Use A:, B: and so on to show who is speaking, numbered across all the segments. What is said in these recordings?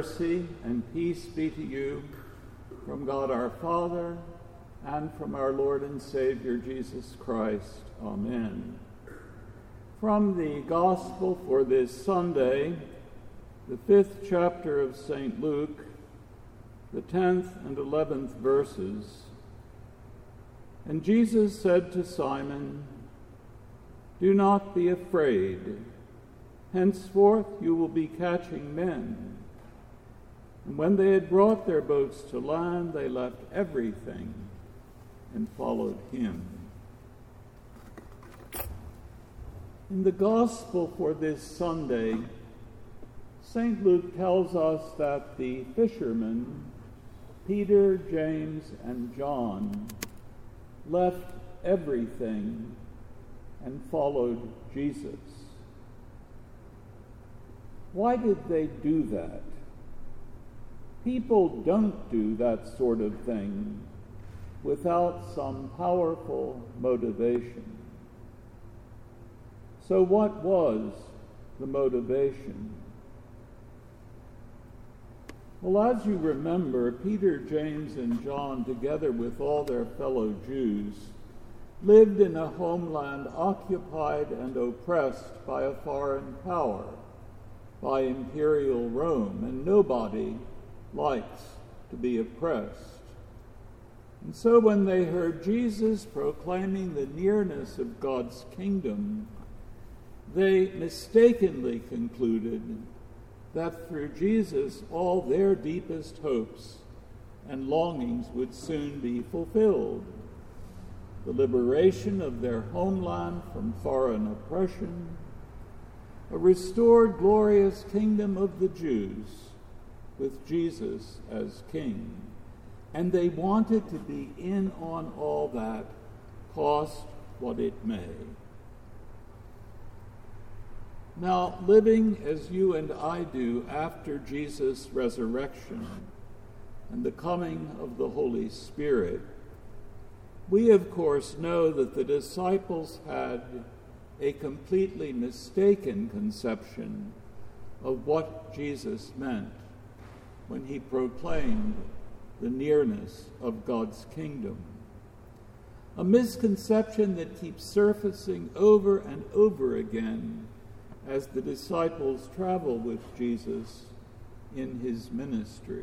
A: mercy and peace be to you from God our Father and from our Lord and Savior Jesus Christ. Amen. From the Gospel for this Sunday, the 5th chapter of St. Luke, the 10th and 11th verses. And Jesus said to Simon, "Do not be afraid. Henceforth you will be catching men." And when they had brought their boats to land, they left everything and followed him. In the Gospel for this Sunday, St. Luke tells us that the fishermen, Peter, James, and John, left everything and followed Jesus. Why did they do that? People don't do that sort of thing without some powerful motivation. So what was the motivation? Well, as you remember, Peter, James, and John, together with all their fellow Jews, lived in a homeland occupied and oppressed by a foreign power, by imperial Rome, and nobody likes to be oppressed. And so when they heard Jesus proclaiming the nearness of God's kingdom, they mistakenly concluded that through Jesus all their deepest hopes and longings would soon be fulfilled. The liberation of their homeland from foreign oppression, a restored glorious kingdom of the Jews with Jesus as king. And they wanted to be in on all that, cost what it may. Now, living as you and I do after Jesus' resurrection and the coming of the Holy Spirit, we of course know that the disciples had a completely mistaken conception of what Jesus meant when he proclaimed the nearness of God's kingdom. A misconception that keeps surfacing over and over again as the disciples travel with Jesus in his ministry.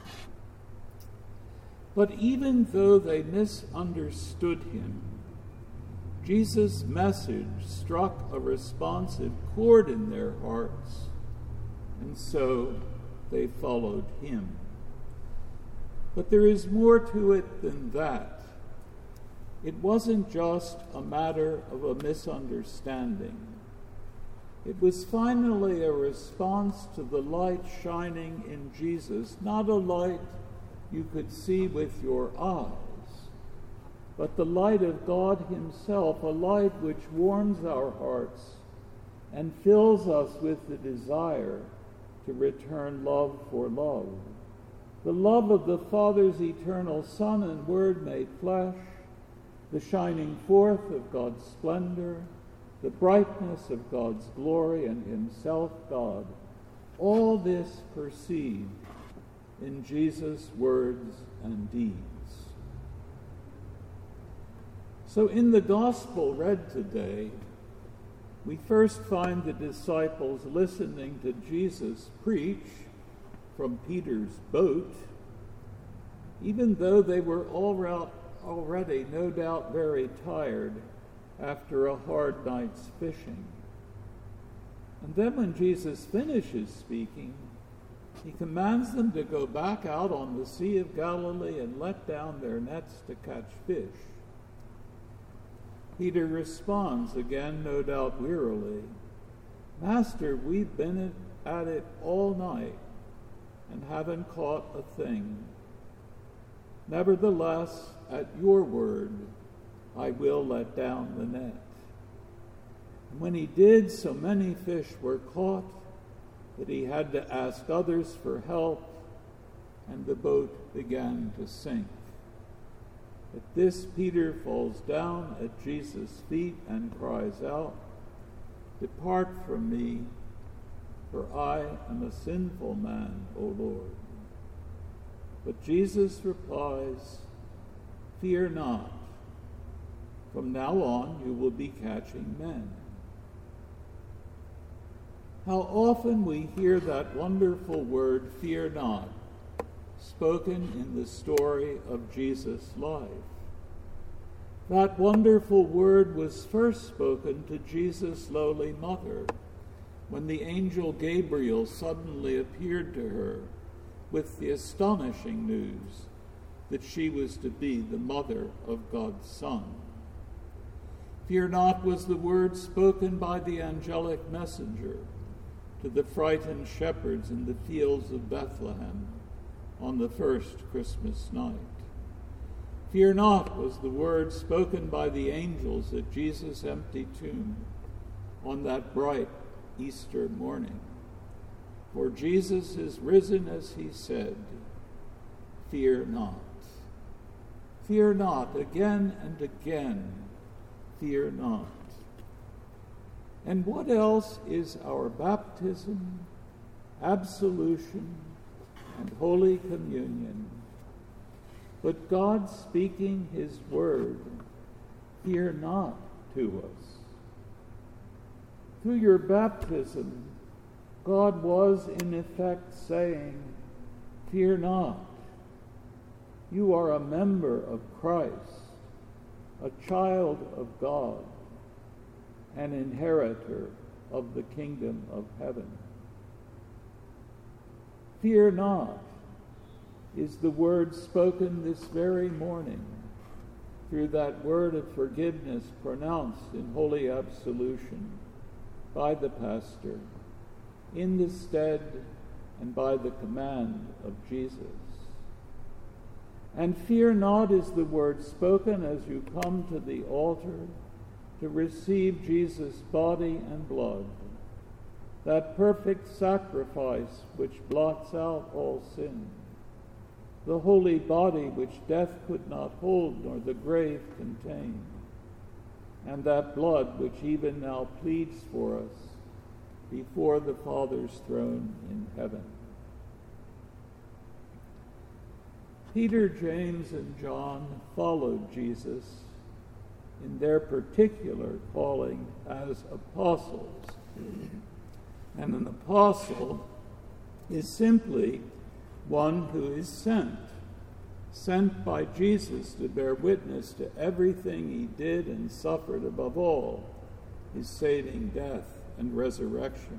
A: But even though they misunderstood him, Jesus' message struck a responsive chord in their hearts, and so they followed him. But there is more to it than that. It wasn't just a matter of a misunderstanding. It was finally a response to the light shining in Jesus, not a light you could see with your eyes, but the light of God himself, a light which warms our hearts and fills us with the desire to return love for love. The love of the Father's eternal Son and Word made flesh, the shining forth of God's splendor, the brightness of God's glory and himself God, all this perceived in Jesus' words and deeds. So in the gospel read today, we first find the disciples listening to Jesus preach from Peter's boat, even though they were already no doubt very tired after a hard night's fishing. And then when Jesus finishes speaking, he commands them to go back out on the Sea of Galilee and let down their nets to catch fish. Peter responds, again no doubt wearily, "Master, we've been at it all night and haven't caught a thing. Nevertheless, at your word, I will let down the net." And when he did, so many fish were caught that he had to ask others for help, and the boat began to sink. At this, Peter falls down at Jesus' feet and cries out, "Depart from me, for I am a sinful man, O Lord." But Jesus replies, "Fear not. From now on you will be catching men." How often we hear that wonderful word, "fear not," spoken in the story of Jesus' life. That wonderful word was first spoken to Jesus' lowly mother when the angel Gabriel suddenly appeared to her with the astonishing news that she was to be the mother of God's Son. "Fear not" was the word spoken by the angelic messenger to the frightened shepherds in the fields of Bethlehem on the first Christmas night. "Fear not" was the word spoken by the angels at Jesus' empty tomb on that bright Easter morning. For Jesus is risen as he said, "Fear not." Fear not, again and again, fear not. And what else is our baptism, absolution, and Holy Communion but God speaking his word, "Fear not," to us? Through your baptism, God was in effect saying, "Fear not. You are a member of Christ, a child of God, an inheritor of the kingdom of heaven." Fear not is the word spoken this very morning through that word of forgiveness pronounced in holy absolution by the pastor in the stead and by the command of Jesus. And fear not is the word spoken as you come to the altar to receive Jesus' body and blood, that perfect sacrifice which blots out all sin, the holy body which death could not hold nor the grave contain, and that blood which even now pleads for us before the Father's throne in heaven. Peter, James, and John followed Jesus in their particular calling as apostles. And an apostle is simply one who is sent by Jesus to bear witness to everything he did and suffered, above all, his saving death and resurrection.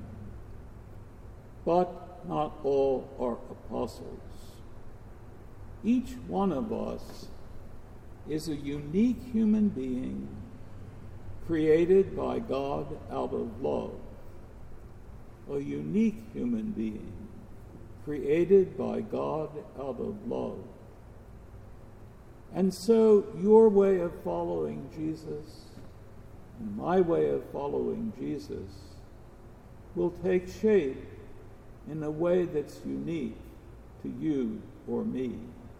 A: But not all are apostles. Each one of us is a unique human being created by God out of love. A unique human being created by God out of love. And so your way of following Jesus and my way of following Jesus will take shape in a way that's unique to you or me.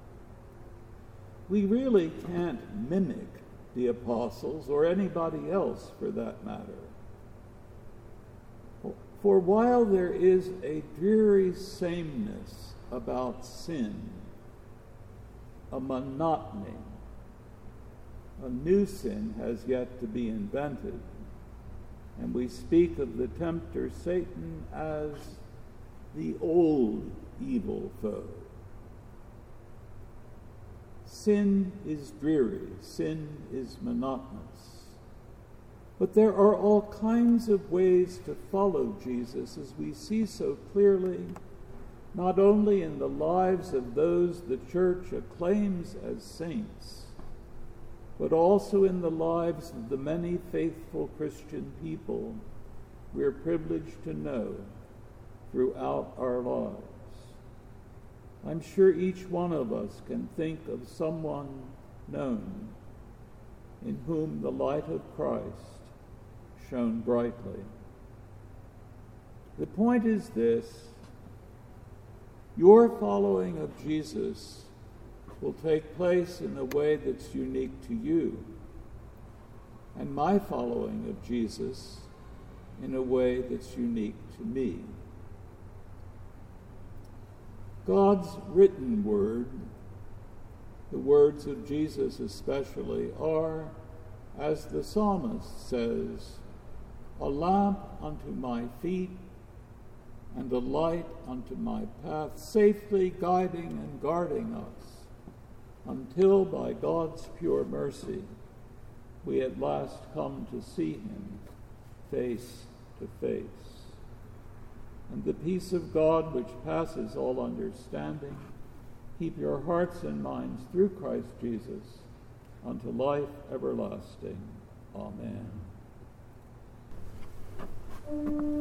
A: We really can't mimic the apostles or anybody else for that matter. For while there is a dreary sameness about sin, a monotony, a new sin has yet to be invented, and we speak of the tempter Satan as the old evil foe. Sin is dreary, sin is monotonous. But there are all kinds of ways to follow Jesus, as we see so clearly, not only in the lives of those the Church acclaims as saints, but also in the lives of the many faithful Christian people we are privileged to know throughout our lives. I'm sure each one of us can think of someone known in whom the light of Christ shone brightly. The point is this: your following of Jesus will take place in a way that's unique to you, and my following of Jesus in a way that's unique to me. God's written word, the words of Jesus especially, are, as the psalmist says, a lamp unto my feet and a light unto my path, safely guiding and guarding us until by God's pure mercy we at last come to see him face to face. And the peace of God, which passes all understanding, keep your hearts and minds through Christ Jesus unto life everlasting. Amen.